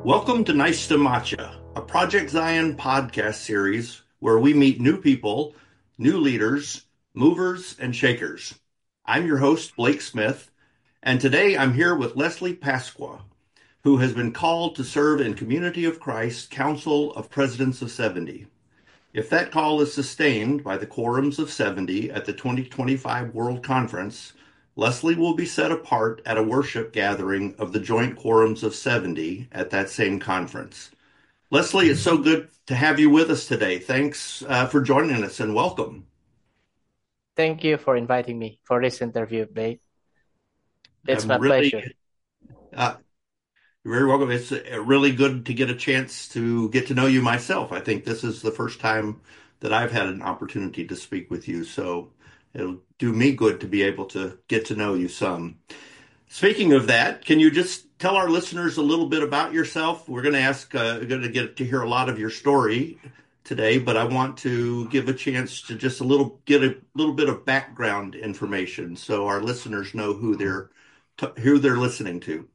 Welcome to Nice to Matcha, a Project Zion podcast series where we meet new people, new leaders, movers, and shakers. I'm your host, Blake Smith, and today I'm here with Leslie Pasqua, who has been called to serve in Community of Christ Council of Presidents of 70. If that call is sustained by the quorums of 70 at the 2025 World Conference, Leslie will be set apart at a worship gathering of the joint quorums of 70 at that same conference. Leslie, it's so good to have you with us today. Thanks for joining us and welcome. Thank you for inviting me for this interview, Blake. It's I'm my really, pleasure. uh, you're very welcome. It's really good to get a chance to get to know you myself. I think this is the first time that I've had an opportunity to speak with you, so it'll do me good to be able to get to know you some. Speaking of that, can you just tell our listeners a little bit about yourself? We're going to get to hear a lot of your story today, but I want to give a chance to just get a little bit of background information so our listeners know who they're listening to.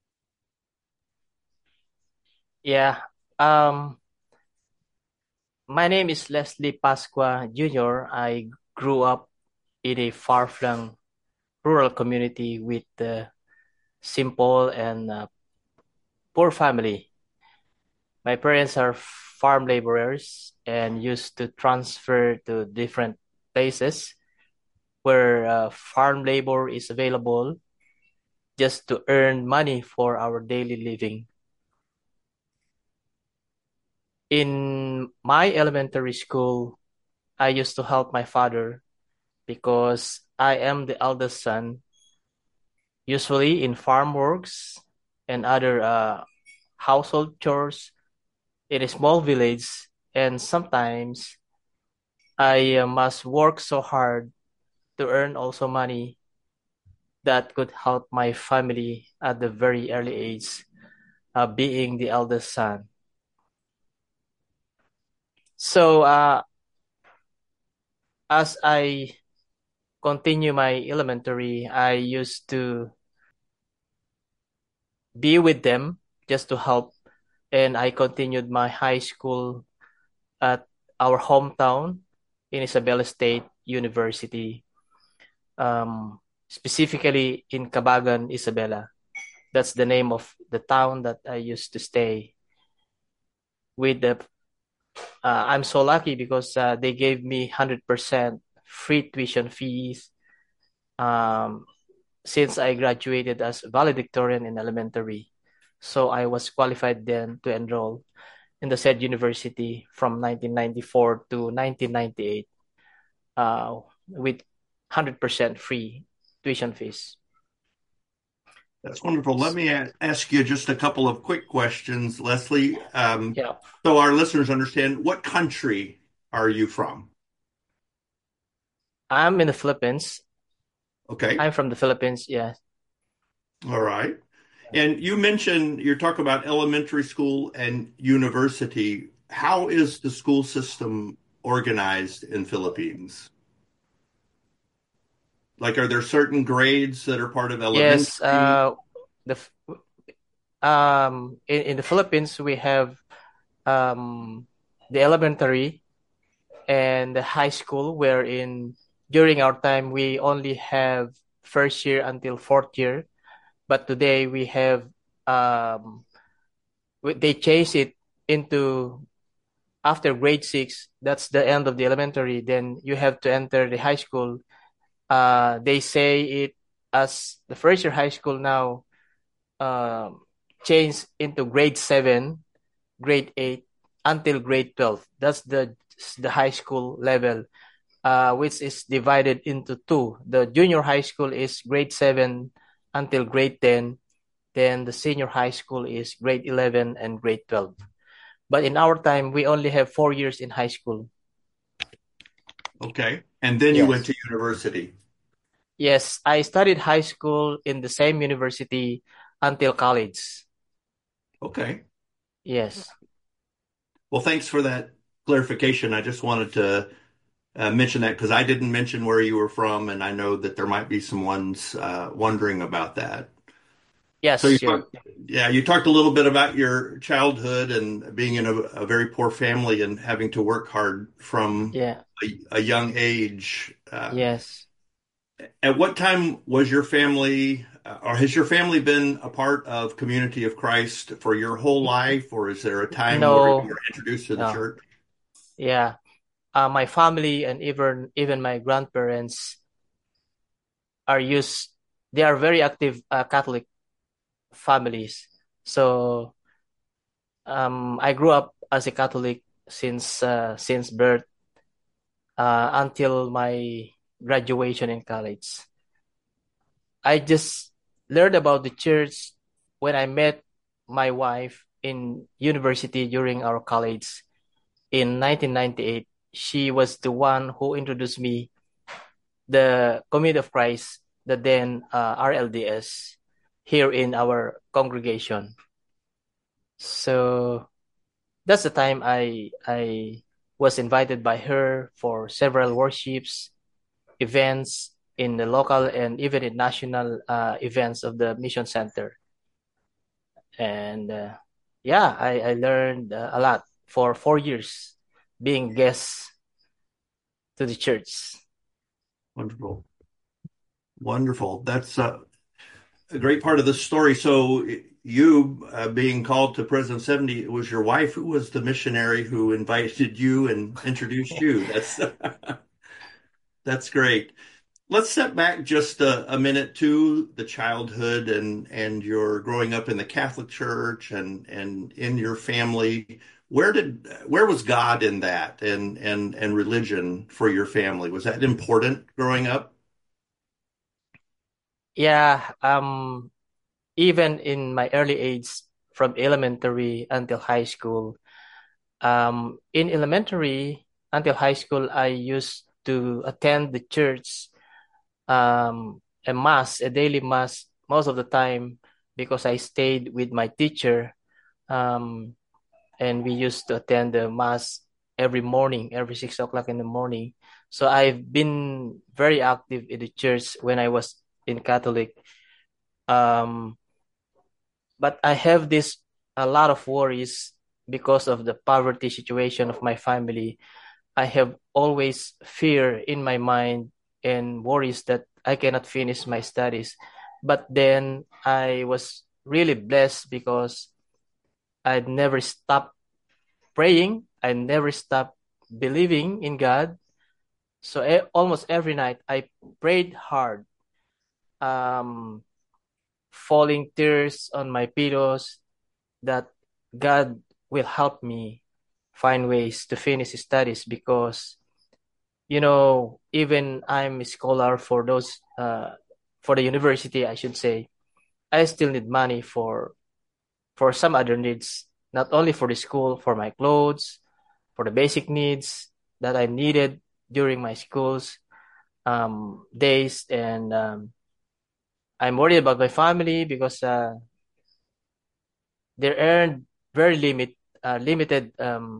Yeah. My name is Leslie Pasqua Jr. I grew up in a far-flung rural community with a simple and poor family. My parents are farm laborers and used to transfer to different places where farm labor is available just to earn money for our daily living. In my elementary school, I used to help my father because I am the eldest son, usually in farm works and other household chores in a small village. And sometimes I must work so hard to earn also money that could help my family at the very early age, being the eldest son. So as I continue my elementary, I used to be with them just to help. And I continued my high school at our hometown in Isabela State University, specifically in Cabagan, Isabela. That's the name of the town that I used to stay with. I'm so lucky because they gave me 100% free tuition fees um, since I graduated as valedictorian in elementary. So I was qualified then to enroll in the said university from 1994 to 1998 uh, with 100% free tuition fees. That's wonderful. Let me ask you just a couple of quick questions, Leslie, Yeah, so our listeners understand what country are you from? I'm in the Philippines. Okay. I'm from the Philippines. Yeah. All right. And you mentioned you're talking about elementary school and university. How is the school system organized in Philippines? Like, are there certain grades that are part of Yes. elementary? The in the Philippines we have um the elementary and the high school, wherein during our time we only have first year until fourth year, but today we have um they changed it into after grade six, that's the end of the elementary, then you have to enter the high school. They say it as the first year high school now um changed into grade seven, grade eight until grade 12. That's the high school level, which is divided into two. The junior high school is grade 7 until grade 10. Then the senior high school is grade 11 and grade 12. But in our time, we only have 4 years in high school. Okay. And then you went Yes. to university. Yes, I studied high school in the same university until college. Okay. Yes. Well, thanks for that clarification. I just wanted to mention that because I didn't mention where you were from, and I know that there might be some ones wondering about that. So you Yes, you're talked, yeah, you talked a little bit about your childhood and being in a very poor family and having to work hard from yeah, a young age. yes. At what time was your family, or has your family been a part of Community of Christ for your whole life, or is there a time where you No, were introduced to the no. church? Yeah. My family and even my grandparents are used they are very active Catholic families. So I grew up as a Catholic since birth until my graduation in college. I just learned about the church when I met my wife in university during our college in 1998. She was the one who introduced me the Community of Christ, the then RLDS, here in our congregation. So that's the time I was invited by her for several worships, events in the local and even in national events of the mission center. And yeah, I learned a lot for 4 years being guest to the church. Wonderful. Wonderful. That's a great part of the story. So you being called to President 70, it was your wife who was the missionary who invited you and introduced you. That's that's great. Let's step back just a minute to the childhood and your growing up in the Catholic Church and in your family. Where was God in that and religion for your family? Was that important growing up? Yeah, even in my early age, from elementary until high school, in elementary until high school, I used to attend the church, a mass, a daily mass, most of the time because I stayed with my teacher, um, and we used to attend the mass every morning, every 6 o'clock in the morning. So I've been very active in the church when I was in Catholic. Um, but I have this a lot of worries because of the poverty situation of my family. I have always fear in my mind and worries that I cannot finish my studies. But then I was really blessed because I never stopped praying. I never stopped believing in God. So almost every night I prayed hard, um, falling tears on my pillows that God will help me find ways to finish studies because even I'm a scholar for those for the university, I should say, I still need money for some other needs, not only for the school, for my clothes, for the basic needs that I needed during my school's days, and I'm worried about my family because they earned very limited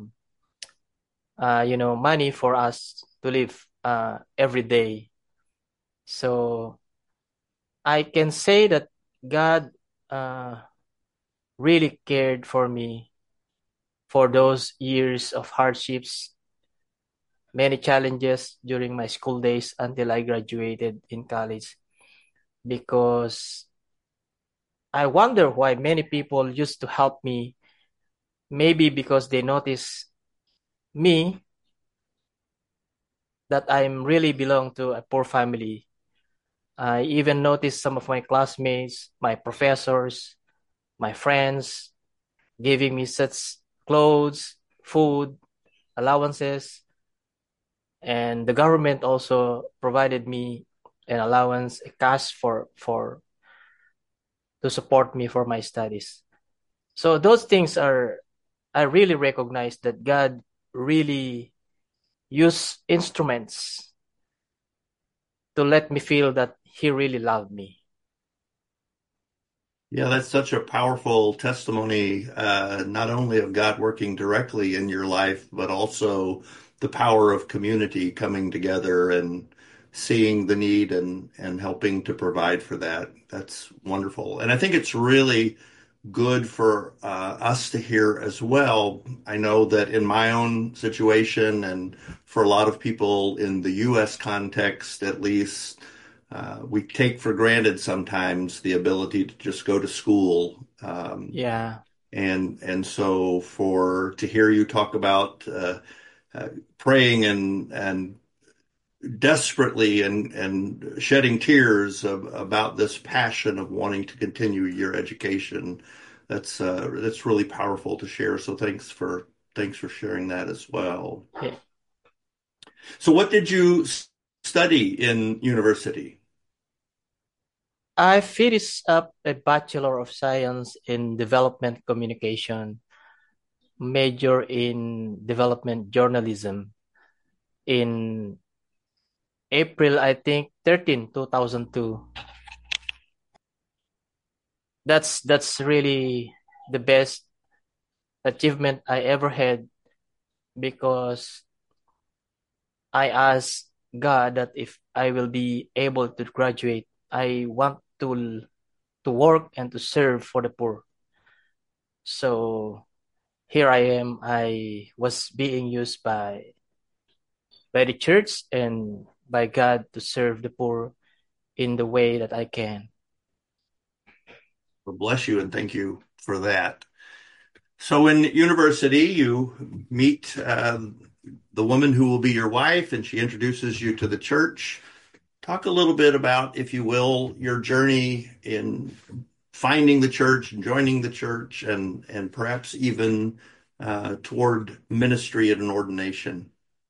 money for us to live every day. So I can say that God uh, really cared for me for those years of hardships, many challenges during my school days until I graduated in college. Because I wonder why many people used to help me, maybe because they notice me that I'm really belong to a poor family. I even noticed some of my classmates, my professors, my friends giving me such clothes, food, allowances, and the government also provided me an allowance, a cash for to support me for my studies. So those things are I really recognize that God really used instruments to let me feel that He really loved me. Yeah, that's such a powerful testimony, not only of God working directly in your life, but also the power of community coming together and seeing the need and helping to provide for that. That's wonderful. And I think it's really good for us to hear as well. I know that in my own situation and for a lot of people in the U.S. context, at least, we take for granted sometimes the ability to just go to school. Yeah. And so for to hear you talk about uh, praying and desperately and shedding tears about this passion of wanting to continue your education. That's really powerful to share. So thanks for sharing that as well. Yeah. So what did you study in university? I finished up a Bachelor of Science in Development Communication, major in development journalism in April, I think, 2002. That's really the best achievement I ever had because I asked God that if I will be able to graduate, I want to work and to serve for the poor. So here I am. I was being used by the church and by God to serve the poor in the way that I can. Well, bless you and thank you for that. So in university, you meet the woman who will be your wife, and she introduces you to the church. Talk a little bit about, if you will, your journey in finding the church and joining the church, and perhaps even toward ministry and an ordination.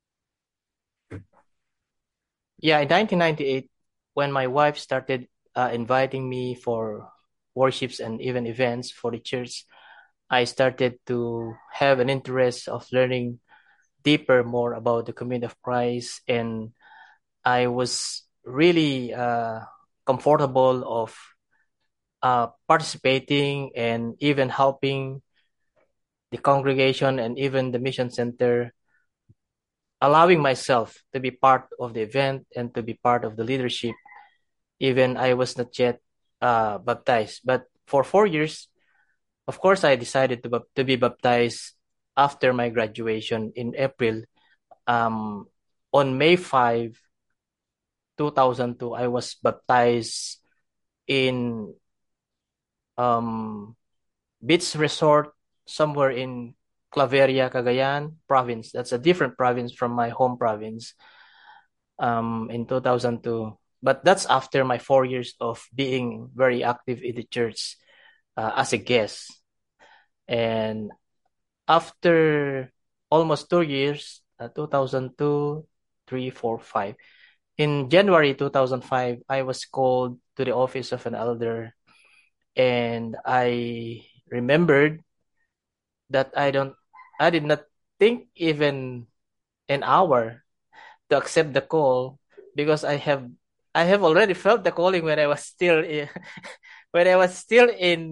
Yeah, in 1998, when my wife started inviting me for worships and even events for the church, I started to have an interest of learning deeper more about the community of Christ, and I was really comfortable of participating and even helping the congregation and even the mission center, allowing myself to be part of the event and to be part of the leadership. Even I was not yet baptized, but for 4 years, of course, I decided to be baptized after my graduation in April. Um, on May 5, 2002, I was baptized in um, beach resort somewhere in Claveria, Cagayan province. That's a different province from my home province in 2002. But that's after my 4 years of being very active in the church as a guest. And after almost 2 years, 2002, 3, 4, 5. In January 2005, I was called to the office of an elder, and I remembered that I did not think even an hour to accept the call because I have already felt the calling when I was still when I was still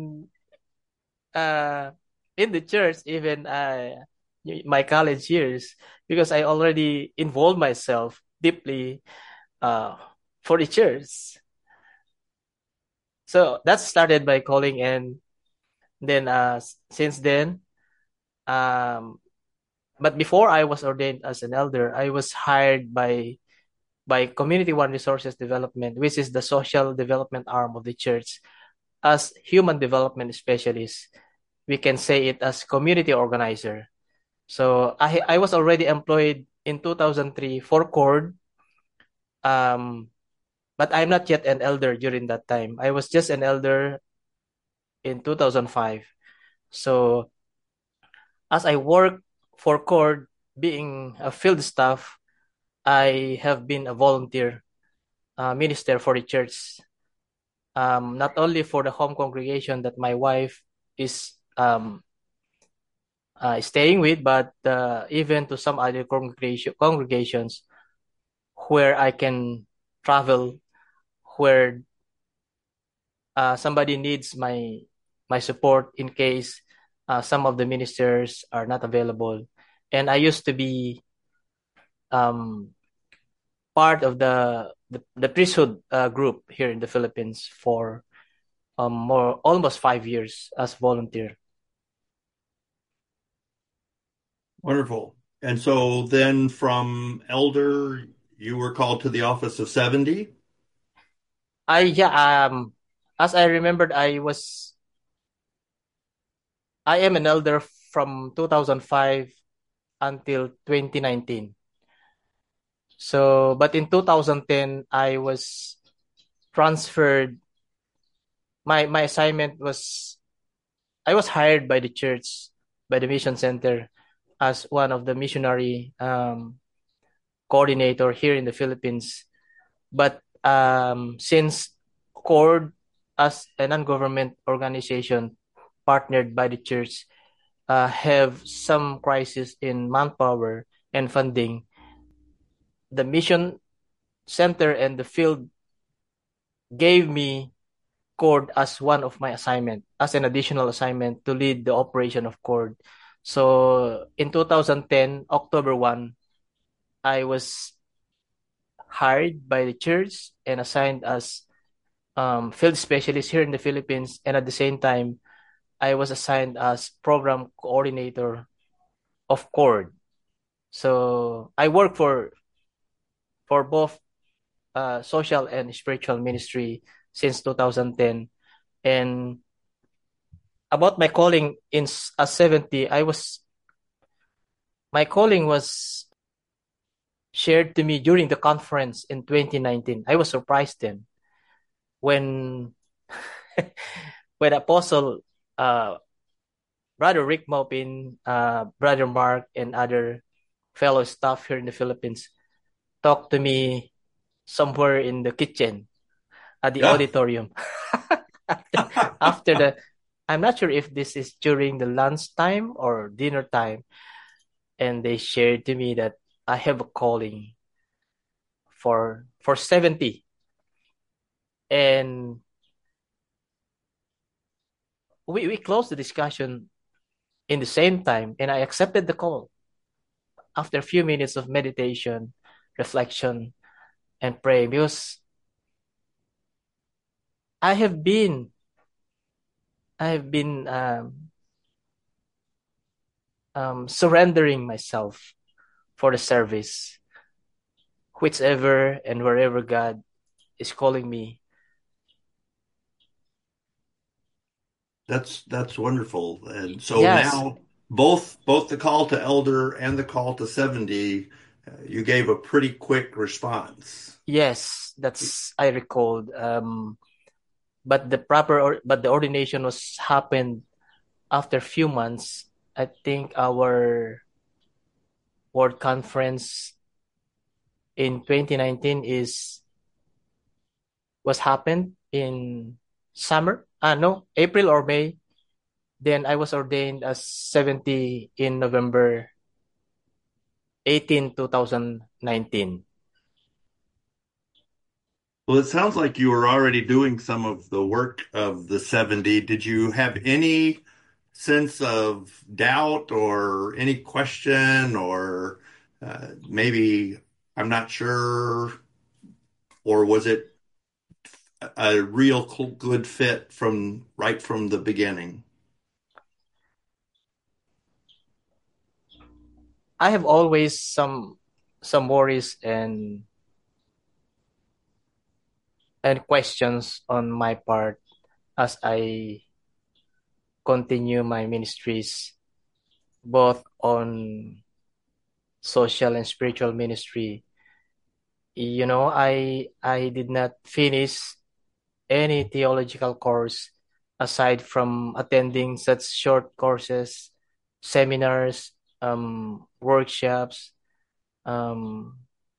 uh in the church, even my college years, because I already involved myself deeply uh for the church. So that started by calling, and then since then, um but before I was ordained as an elder, I was hired by Community One Resources Development, which is the social development arm of the church, as human development specialist. We can say it as community organizer. So I was already employed in 2003 for CORD, um, but I'm not yet an elder during that time. I was just an elder in 2005. So as I work for CORD, being a field staff, I have been a volunteer minister for the church, not only for the home congregation that my wife is staying with, but even to some other congregations where I can travel, where somebody needs my support in case some of the ministers are not available. And I used to be um, part of the priesthood group here in the Philippines for more almost 5 years as volunteer. Wonderful. And so then from elder, you were called to the office of 70? Yeah, as I remembered, I am an elder from 2005 until 2019. So, but in 2010, I was transferred. My assignment was I was hired by the church, by the mission center, as one of the missionary coordinator here in the Philippines. But since CORD, as a non-government organization partnered by the church, have some crisis in manpower and funding, the mission center and the field gave me CORD as one of my assignment, as an additional assignment to lead the operation of CORD. So in 2010, October 1, I was hired by the church and assigned as field specialist here in the Philippines. And at the same time, I was assigned as program coordinator of CORD. So I work for both social and spiritual ministry since 2010. And about my calling in as 70, my calling was shared to me during the conference in 2019. I was surprised then when when Apostle uh, Brother Rick Maupin, Brother Mark, and other fellow staff here in the Philippines talked to me somewhere in the kitchen at the Yeah. auditorium. After the, I'm not sure if this is during the lunch time or dinner time, and they shared to me that I have a calling for 70. And we closed the discussion in the same time, and I accepted the call after a few minutes of meditation, reflection, and praying, because I have been I have been surrendering myself for the service, whichever and wherever God is calling me. That's wonderful. And so Yes, now both the call to elder and the call to 70, you gave a pretty quick response. yes, that's I recalled. But the ordination was happened after a few months. I think our word conference in 2019 is was happened in summer. No, April or May. Then I was ordained as 70 in November 18, 2019. Well, it sounds like you were already doing some of the work of the 70. Did you have any sense of doubt or any question or maybe I'm not sure, or was it a real good fit from right from the beginning? I have always some worries and questions on my part as I continue my ministries both on social and spiritual ministry. I did not finish any theological course aside from attending such short courses, seminars, workshops, um,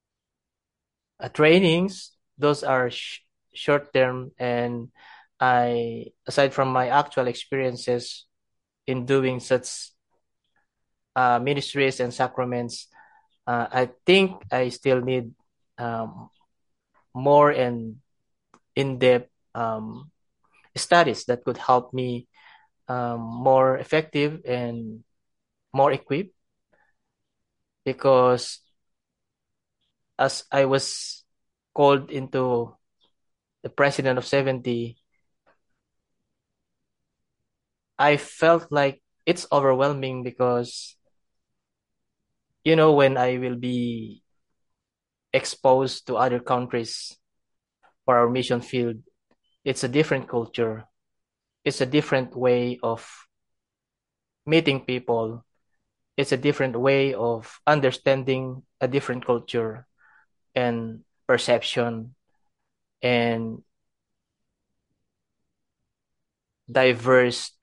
trainings. Those are short term, and aside from my actual experiences in doing such ministries and sacraments, I think I still need um, more and in-depth studies that could help me more effective and more equipped, because as I was called into the president of 70, I felt like it's overwhelming because, when I will be exposed to other countries for our mission field, it's a different culture. It's a different way of meeting people. It's a different way of understanding a different culture and perception and diverse,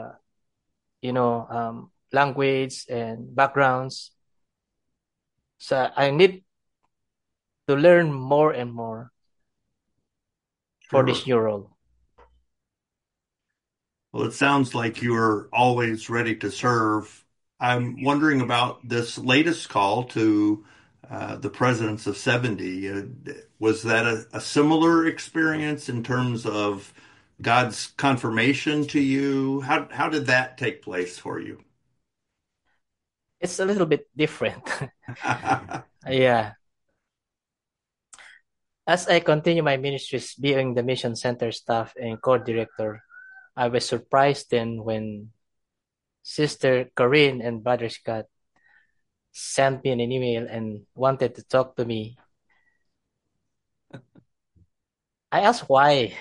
language and backgrounds. So I need to learn more and more for this Sure. new role. Well, it sounds like you are always ready to serve. I'm wondering about this latest call to the presidents of 70. Was that a similar experience in terms of God's confirmation to you? How did that take place for you? It's a little bit different. Yeah. As I continue my ministries being the mission center staff and co-director, I was surprised then when Sister Corinne and Brother Scott sent me an email and wanted to talk to me. I asked why,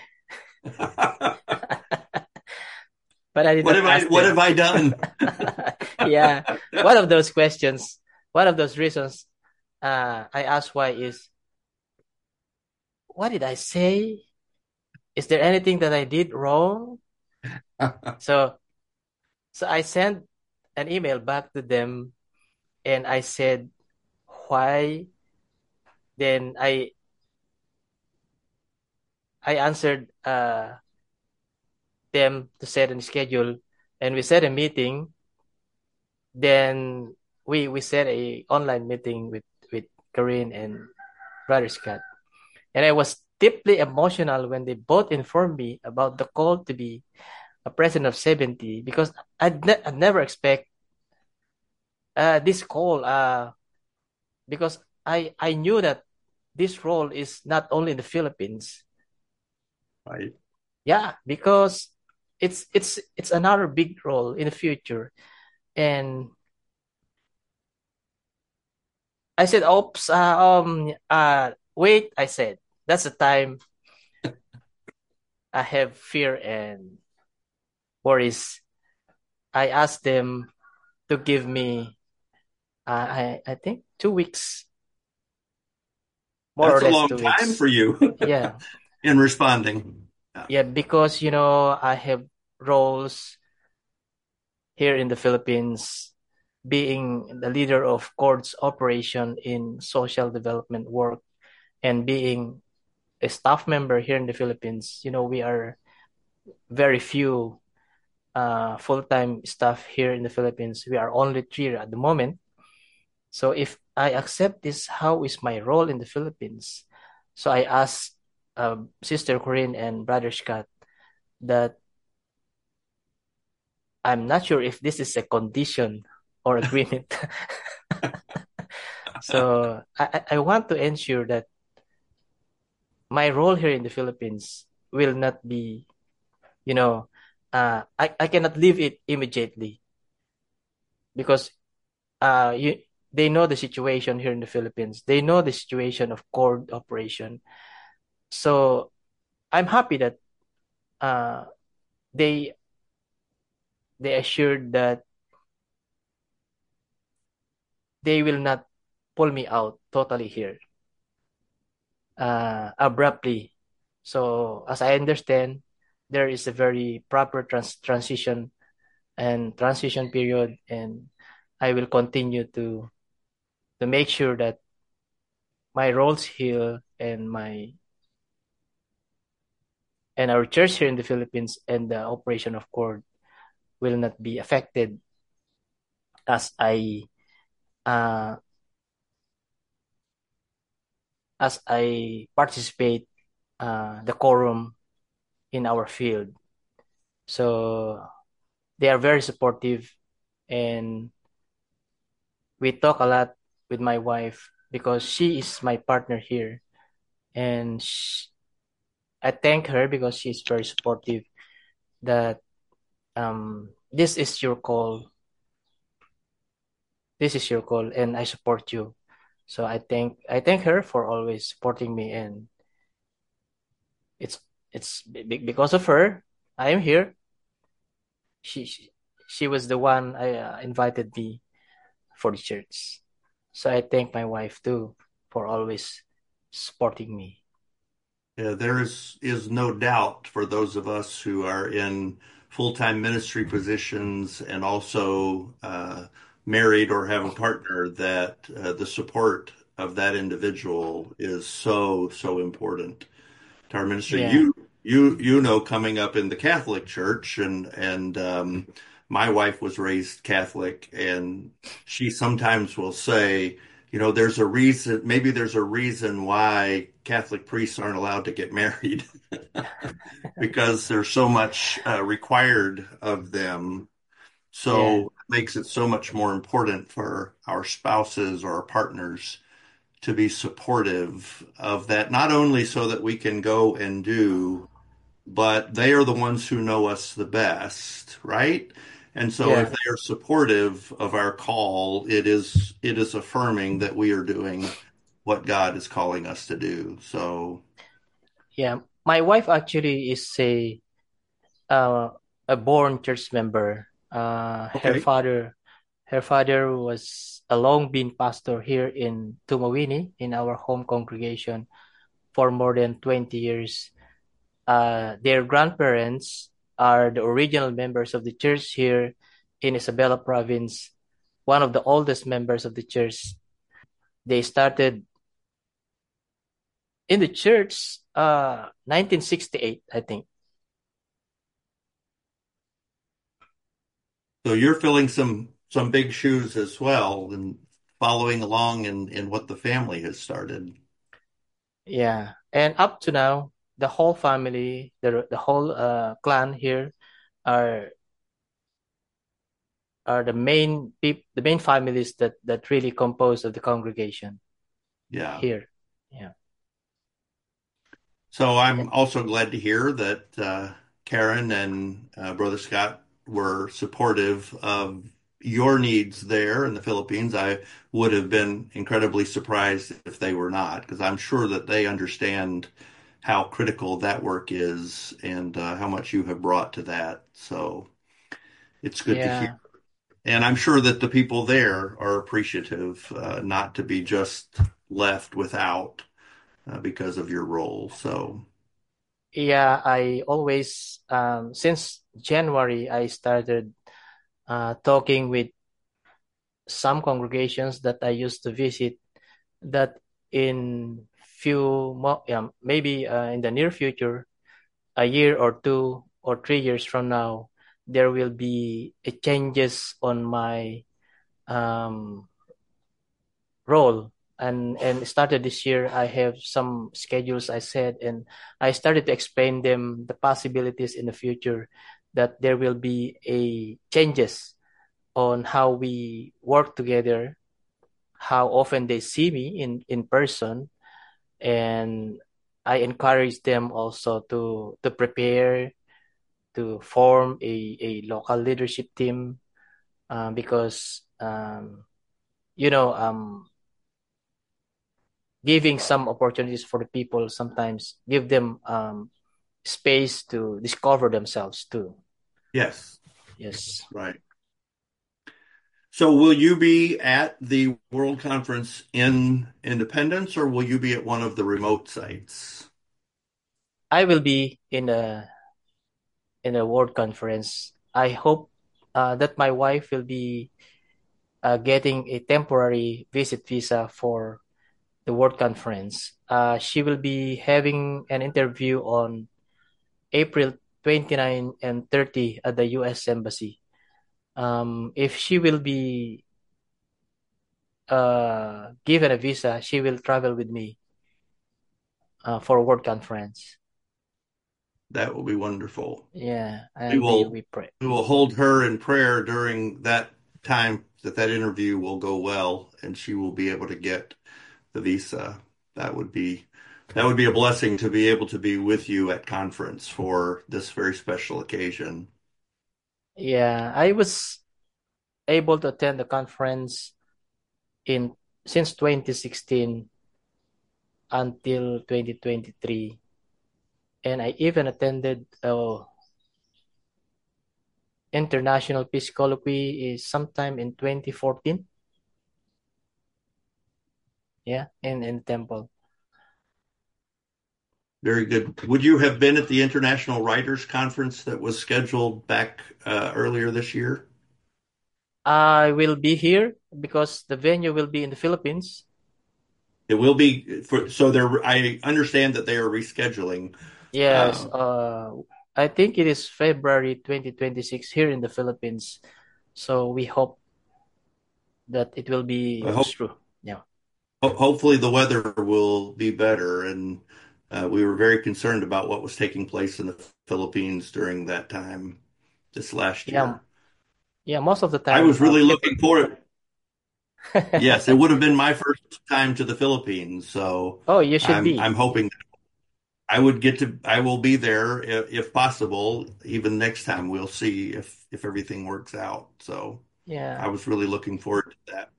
but I did What not have I ask what them. have I done? Yeah, one of those questions, one of those reasons I asked why is, what did I say? Is there anything that I did wrong? So, so I sent an email back to them and I said why. Then I answered them to set a schedule, and we set a meeting. Then we set a online meeting with Corinne and Brother Scott, and I was deeply emotional when they both informed me about the call to be a president of 70 because I'd never expect this call because I knew that this role is not only in the Philippines. Right. Yeah, because it's another big role in the future. And I said, "Oops, wait." I said, "That's the time I have fear and worries." I asked them to give me, I think 2 weeks, more or That's a less long two time weeks. for you Yeah, in responding. Yeah. yeah, because I have roles here in the Philippines, being the leader of courts operation in social development work and being a staff member here in the Philippines. We are very few full-time staff here in the Philippines. We are only three at the moment. So if I accept this, how is my role in the Philippines? So I asked Sister Corinne and Brother Scott that I'm not sure if this is a condition or agreement. So I want to ensure that my role here in the Philippines will not be, I cannot leave it immediately because you they know the situation here in the Philippines. They know the situation of court operation. So I'm happy that uh, they they assured that they will not pull me out totally here abruptly. So as I understand, there is a very proper transition and transition period, and I will continue to make sure that my roles here and our church here in the Philippines and the operation of court will not be affected as uh, I participate the quorum in our field. So they are very supportive, and we talk a lot with my wife because she is my partner here, and I thank her because she's very supportive. That this is your call, this is your call, and I support you. So I thank her for always supporting me, and it's because of her I am here. She she, she was the one I invited me for the church. So I thank my wife too for always supporting me. There is no doubt for those of us who are in full-time ministry positions and also married or have a partner that the support of that individual is so important to our ministry. Yeah, You know, coming up in the Catholic Church, and my wife was raised Catholic, and she sometimes will say, you know, there's a reason, maybe there's a reason why Catholic priests aren't allowed to get married because there's so much required of them. yeah, So it makes it so much more important for our spouses or our partners to be supportive of that, not only so that we can go and do, but they are the ones who know us the best, right? And so if yeah, they are supportive of our call, it is affirming that we are doing what God is calling us to do. So, yeah. My wife actually is uh, a born church member. okay. Her father was a long been pastor here in Tumawini in our home congregation for more than 20 years. Their grandparents are the original members of the church here in Isabela province, one of the oldest members of the church. They started in the church 1968, I think. So you're filling some big shoes as well and following along in what the family has started. Yeah. And up to now, the whole family, the whole clan here are the main families that really compose of the congregation Yeah. here. Yeah. So Yeah. I'm also glad to hear that Karen and Brother Scott were supportive of your needs there in the Philippines. I would have been incredibly surprised if they were not, because I'm sure that they understand how critical that work is and how much you have brought to that. So it's good to hear. Yeah. And I'm sure that the people there are appreciative, not to be just left without because of your role. So. Yeah, I always since January I started talking with some congregations that I used to visit that in maybe in the near future, a year or 2 or 3 years from now, there will be a changes on my um, role. And started this year, I have some schedules I said, and I started to explain them the possibilities in the future that there will be a changes on how we work together, how often they see me in person, and I encourage them also to prepare to form a local leadership team because giving some opportunities for the people sometimes give them space to discover themselves too. Yes, Yes, right. So will you be at the World Conference in Independence or will you be at one of the remote sites? I will be in a world conference. I hope that my wife will be getting a temporary visit visa for the World Conference. She will be having an interview on April 29 and 30 at the U.S. Embassy. If she will be given a visa, she will travel with me for a World Conference. That will be wonderful. Yeah, We and will we pray. we will hold her in prayer during that time that interview will go well and she will be able to get the visa. That would be that would be a blessing to be able to be with you at conference for this very special occasion. Yeah, I was able to attend the conference in since 2016 until 2023, and I even attended International Peace Colloquy is sometime in 2014. Yeah, in temple. Very good. Would you have been at the International Writers Conference that was scheduled back earlier this year? I will be here because the venue will be in the Philippines. It will be for so they're. I understand that they are rescheduling. Yes, Uh, I think it is February 2026 here in the Philippines. So we hope that it will be I hope goes through. Yeah. hopefully the weather will be better, and we were very concerned about what was taking place in the Philippines during that time this last Yeah, year. yeah, most of the I time was really looking February. forward. Yes, it would have been my first time to the Philippines, so Oh, you should I'm be. hoping I will be there if possible. Even next time, we'll see if everything works out. So I Yeah. was really looking forward to that.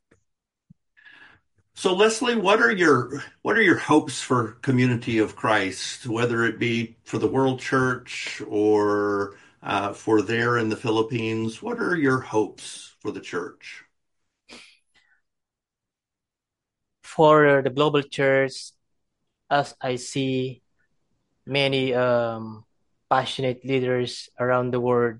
So Leslie, what are your hopes for Community of Christ, whether it be for the World Church or for there in the Philippines? What are your hopes for the church? For the global church, as I see many passionate leaders around the world,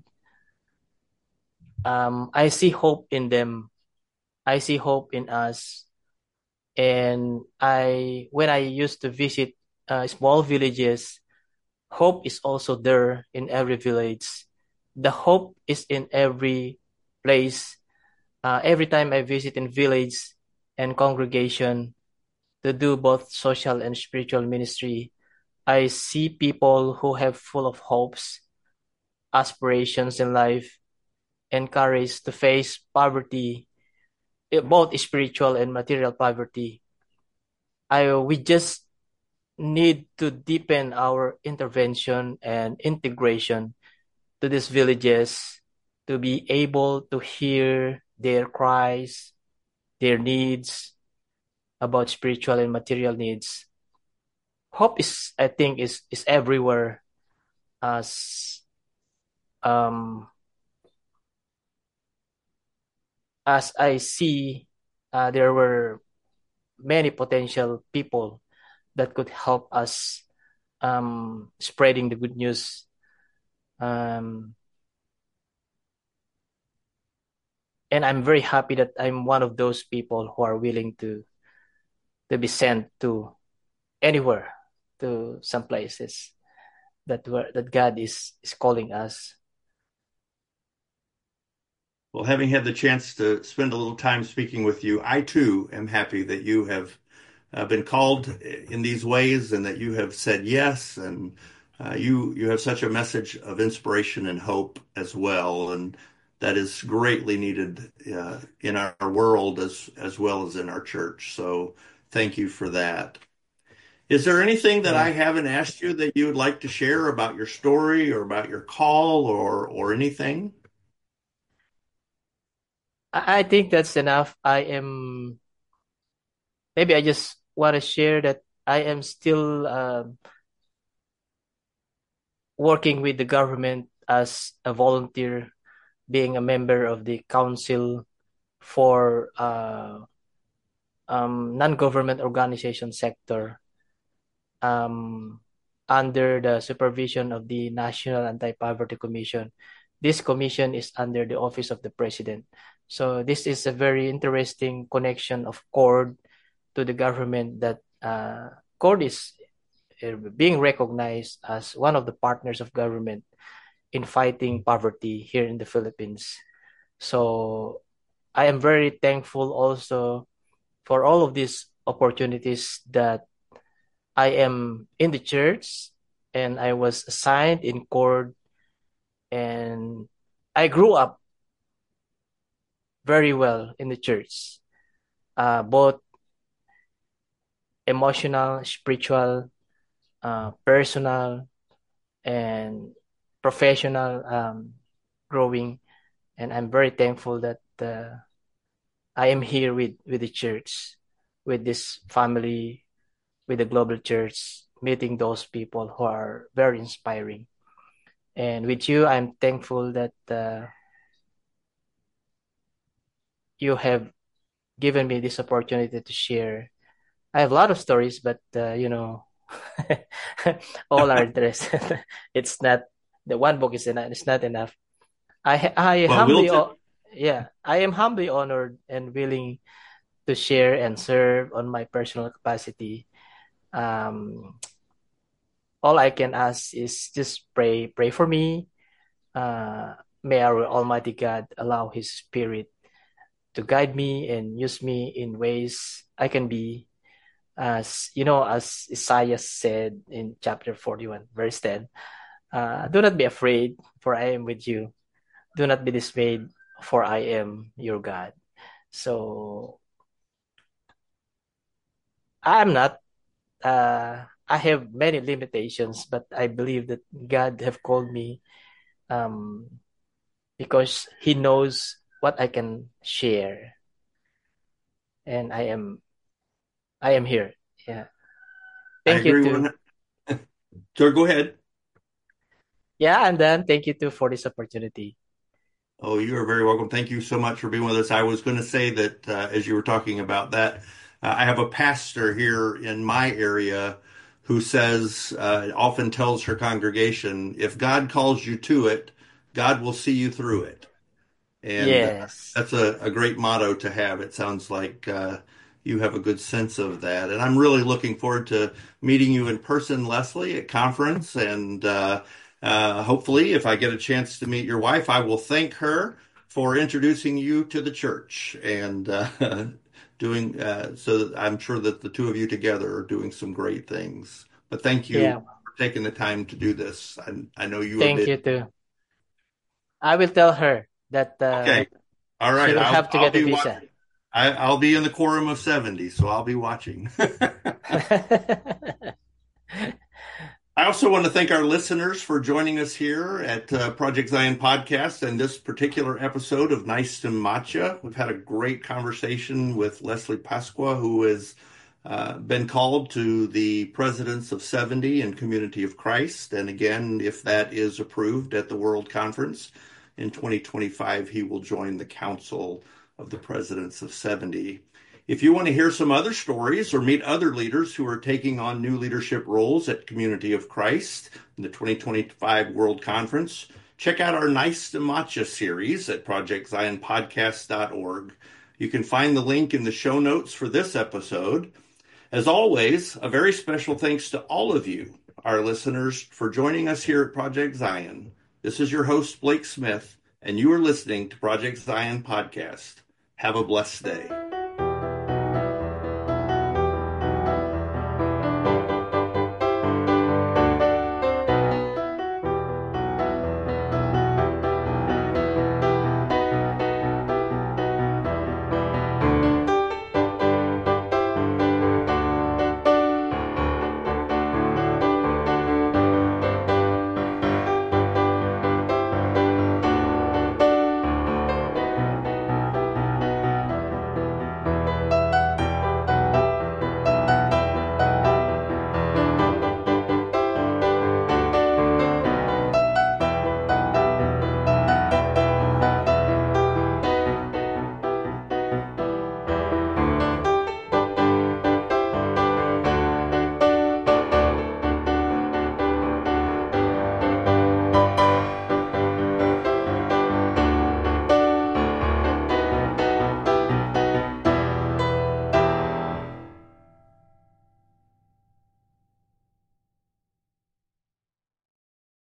I see hope in them. I see hope in us. And when I used to visit small villages, hope is also there in every village. The hope is in every place. Every time I visit in village and congregation to do both social and spiritual ministry, I see people who have full of hopes, aspirations in life, and courage to face poverty, both spiritual and material poverty. We just need to deepen our intervention and integration to these villages to be able to hear their cries, their needs about spiritual and material needs. Hope is, I think, is everywhere. As um as I see, there were many potential people that could help us spreading the good news. Um, and I'm very happy that I'm one of those people who are willing to be sent to anywhere, to some places that God is calling us. Well, having had the chance to spend a little time speaking with you, I too am happy that you have been called in these ways and that you have said yes. And you have such a message of inspiration and hope as well. And that is greatly needed in our world as well as in our church. So thank you for that. Is there anything that I Yeah, haven't asked you that you would like to share about your story or about your call or anything? I think that's enough. Maybe I just want to share that I am still working with the government as a volunteer, being a member of the council for non-government organization sector, um, under the supervision of the National Anti-Poverty Commission. This commission is under the Office of the President. So this is a very interesting connection of CORD to the government, that CORD is being recognized as one of the partners of government in fighting poverty here in the Philippines. So I am very thankful also for all of these opportunities that I am in the church and I was assigned in court, and I grew up very well in the church. Both emotional, spiritual, personal, and professional growing. And I'm very thankful that I am here with the church, with this family, with the global church, meeting those people who are very inspiring. And with you, I'm thankful that you have given me this opportunity to share. I have a lot of stories, but all are interesting. It's not the one book is enough. It's not enough. I Well, humbly, yeah, I am humbly honored and willing to share and serve on my personal capacity. Um, all I can ask is just pray for me. Uh, may our Almighty God allow His Spirit to guide me and use me in ways I can be, as as Isaiah said in chapter 41, verse 10. Do not be afraid, for I am with you. Do not be dismayed, for I am your God. So I'm not. I have many limitations, but I believe that God have called me um, because He knows what I can share, and I am here. Yeah. I Thank you agree. too. Sure, go ahead. Yeah, I'm done. Thank you too for this opportunity. Oh, you are very welcome. Thank you so much for being with us. I was going to say that as you were talking about that, I have a pastor here in my area who says, often tells her congregation, if God calls you to it, God will see you through it. And Yes. that's a great motto to have. It sounds like you have a good sense of that. And I'm really looking forward to meeting you in person, Leslie, at conference. And hopefully, if I get a chance to meet your wife, I will thank her for introducing you to the church and doing so that I'm sure that the two of you together are doing some great things. But thank you Yeah. for taking the time to do this. I know you are Thank busy. you too. I will tell her that Okay. All she right. will have to I'll get a be visa. watching. I'll be in the quorum of 70, so I'll be watching. I also want to thank our listeners for joining us here at Project Zion Podcast and this particular episode of Nice to Matcha. We've had a great conversation with Leslie Pasqua, who has been called to the Presidents of 70 and Community of Christ. And again, if that is approved at the World Conference in 2025, he will join the Council of the Presidents of 70. If you want to hear some other stories or meet other leaders who are taking on new leadership roles at Community of Christ in the 2025 World Conference, check out our Nice to Matcha series at projectzionpodcast.org. You can find the link in the show notes for this episode. As always, a very special thanks to all of you, our listeners, for joining us here at Project Zion. This is your host, Blake Smith, and you are listening to Project Zion Podcast. Have a blessed day.